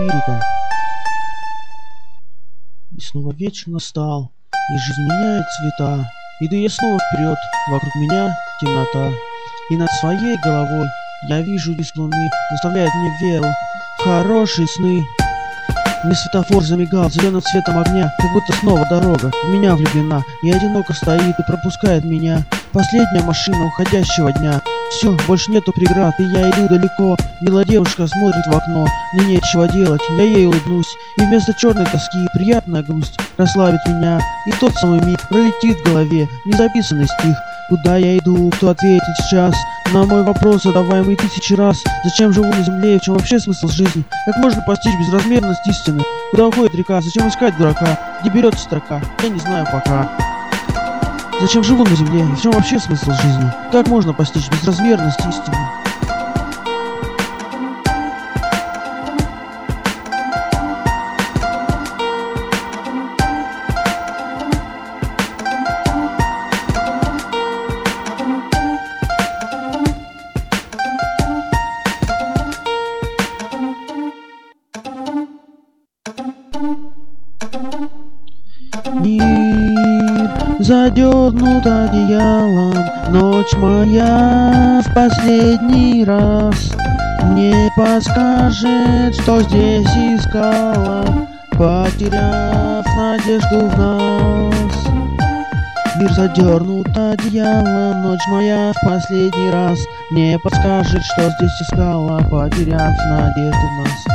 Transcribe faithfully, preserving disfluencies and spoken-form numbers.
лирика. И снова вечер настал, и жизнь меняет цвета. Иду я снова вперед, вокруг меня темнота. И над своей головой я вижу диск луны, заставляет мне веру в хорошие сны. Мне светофор замигал зеленым цветом огня, как будто снова дорога в меня влюблена. И одиноко стоит и пропускает меня последняя машина уходящего дня. Все, больше нету преград, и я иду далеко. Милая девушка смотрит в окно, мне нечего делать, я ей улыбнусь. И вместо черной тоски приятная грусть расслабит меня. И тот самый миг пролетит в голове незаписанный стих. Куда я иду, кто ответит сейчас на мой вопрос, задаваемый тысячи раз? Зачем живу на земле и в чем вообще смысл жизни? Как можно постичь безразмерность истины? Куда уходит река? Зачем искать дурака? Где берется строка? Я не знаю пока. Зачем живу на земле и в чем вообще смысл жизни? Как можно постичь безразмерность истины? Мир задернут одеялом, ночь моя в последний раз мне подскажет, что здесь искала, потеряв надежду в нас. Мир задернут одеялом, ночь моя в последний раз мне подскажет, что здесь искала, потеряв надежду в нас.